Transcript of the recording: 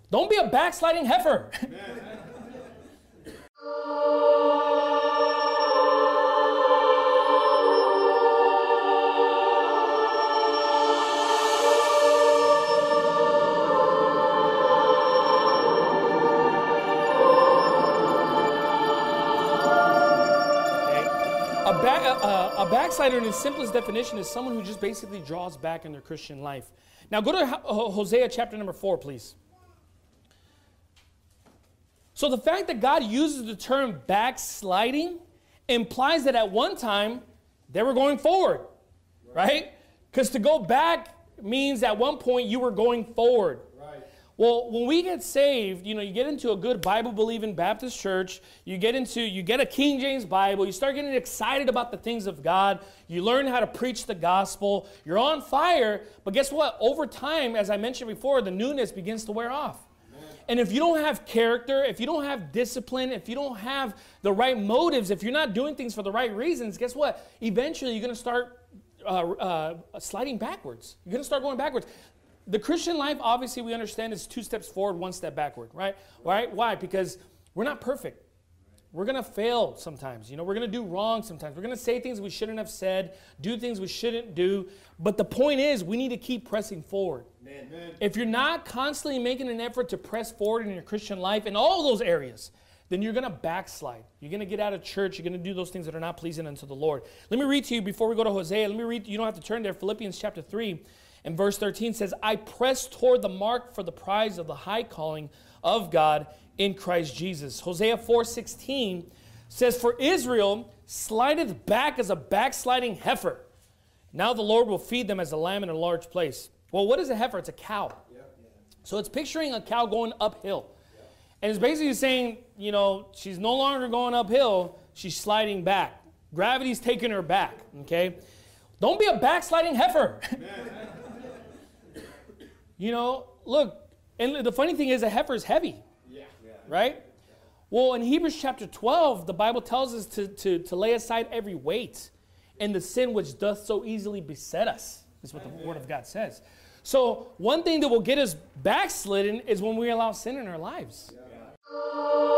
Don't be a backsliding heifer. A backslider in its simplest definition is someone who just basically draws back in their Christian life. Now go to Hosea chapter number 4, please. So the fact that God uses the term backsliding implies that at one time they were going forward, right? Because to go back means at one point you were going forward. Well, when we get saved, you get into a good Bible-believing Baptist church, you get a King James Bible, you start getting excited about the things of God, you learn how to preach the gospel, you're on fire, but guess what? Over time, as I mentioned before, the newness begins to wear off. Amen. And if you don't have character, if you don't have discipline, if you don't have the right motives, if you're not doing things for the right reasons, guess what? Eventually, you're going to start sliding backwards. You're going to start going backwards. The Christian life, obviously, we understand is 2 steps forward, 1 step backward, right? Why? Because we're not perfect. We're going to fail sometimes. We're going to do wrong sometimes. We're going to say things we shouldn't have said, do things we shouldn't do. But the point is, we need to keep pressing forward. Amen. If you're not constantly making an effort to press forward in your Christian life in all those areas, then you're going to backslide. You're going to get out of church. You're going to do those things that are not pleasing unto the Lord. Let me read to you before we go to Hosea. Let me read. You don't have to turn there. Philippians chapter 3. And verse 13 says, I press toward the mark for the prize of the high calling of God in Christ Jesus. Hosea 4:16 says, for Israel slideth back as a backsliding heifer. Now the Lord will feed them as a lamb in a large place. Well, what is a heifer? It's a cow. So it's picturing a cow going uphill. And it's basically saying, she's no longer going uphill. She's sliding back. Gravity's taking her back, okay? Don't be a backsliding heifer. Look, and the funny thing is a heifer is heavy, right? Well, in Hebrews chapter 12, the Bible tells us to lay aside every weight and the sin which doth so easily beset us, is what the Word of God says. So one thing that will get us backslidden is when we allow sin in our lives.